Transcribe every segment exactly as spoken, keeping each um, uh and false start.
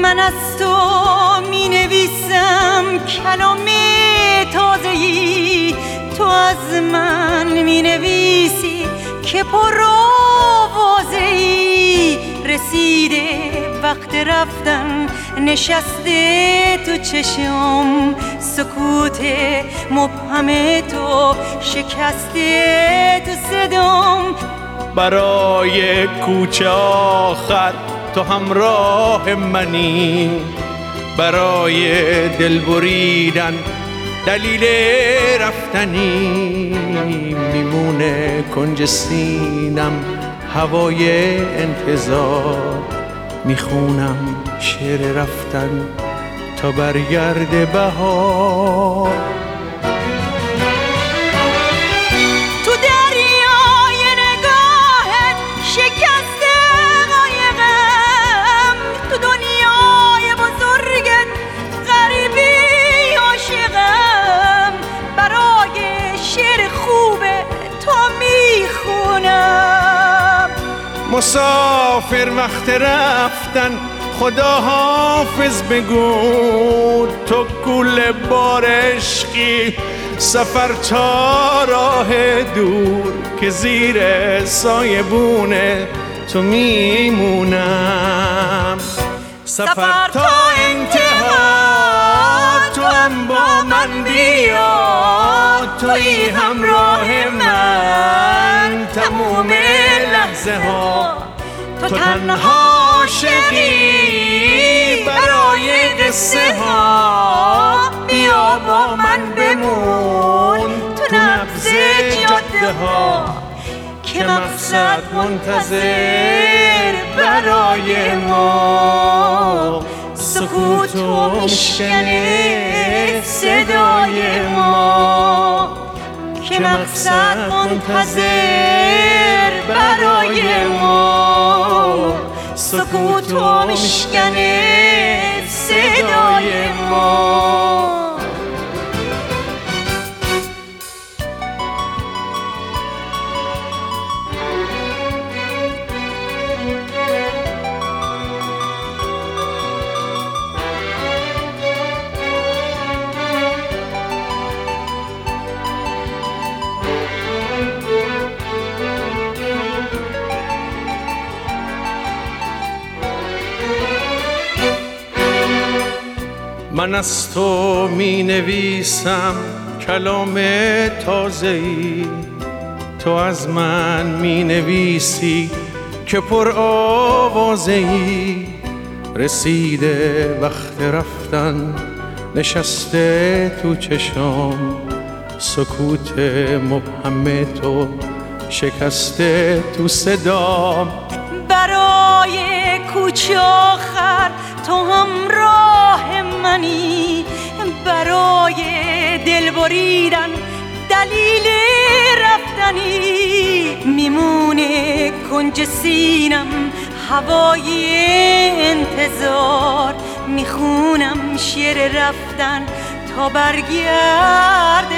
من از تو می نویسم کلام تازه‌ای، تو از من می نویسی که پر آوازه‌ای. رسیده وقت رفتن، نشسته تو چشم سکوت مبهم تو، شکسته تو صدام. برای کوچه آخر تو همراه منی، برای دل بریدن دلیل رفتنی. میمونه کنج سینم هوای انتظار، میخونم شعر رفتن تا برگرد بهار. تو دریای نگاهت شکسته قایقم، تو دنیای بزرگت غریبی عاشقم. برای شعر خوب تو میخونم. مسافر وقت رفتن خدا حافظ بگو، تو گل بار عشقی سفر تا راه دور، که زیر سایبون تو میمونم. سفر تا انتها تو هم با من بیا، توی همراه من تموم لحظه ها. تو تنها عاشقی برای قصه ها، بیا با من بمون تو نبض جاده ها، که مقصد منتظر برای ما. سکوت و میشکنه صدای ما، که مقصد منتظر برای ما. سکوت و میشکنه صدای ما. من از تو می نویسم کلام تازه‌ای، تو از من می نویسی که پر آوازه‌ای. رسیده وقت رفتن، نشسته تو چشم سکوت مبهم تو، شکسته تو صدام. برای کوچه آخر تو همراه منی، برای دل بریدن دلیل رفتنی. میمونه کنج سینم هوای انتظار، میخونم شعر رفتن تا برگرد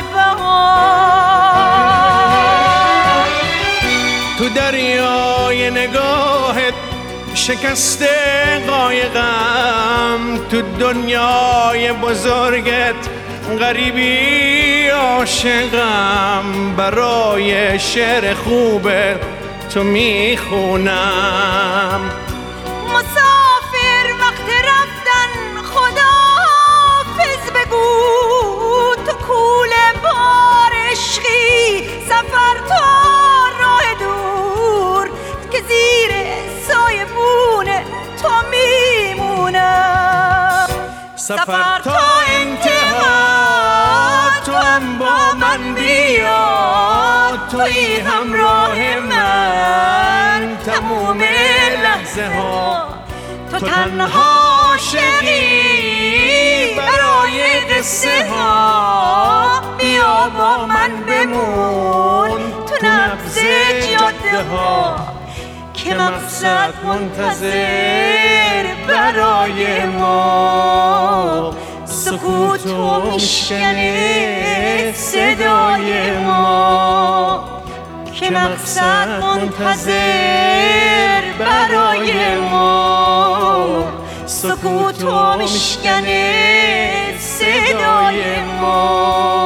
بهار. تو دریای نگاهت شکسته قایقم، تو دنیای بزرگت غریبی عاشقم. برای شعر خوب تو میخونم. مسافر وقت رفتن خدا حافظ بگو، تو کوله بار عشقی سفر تا راه دور، که زیر سایبون تو میمونم. سفر تا انتها تو هم با من بیا، توی همراه من تموم لحظه ها. تو تنها عاشقی برای قصه ها، بیا با من بمون تو نبض جاده ها، که مقصد منتظر برای ما. سکوت و میشکنه صدای ما، که مقصد منتظر برای ما. سکوت و میشکنه صدای ما.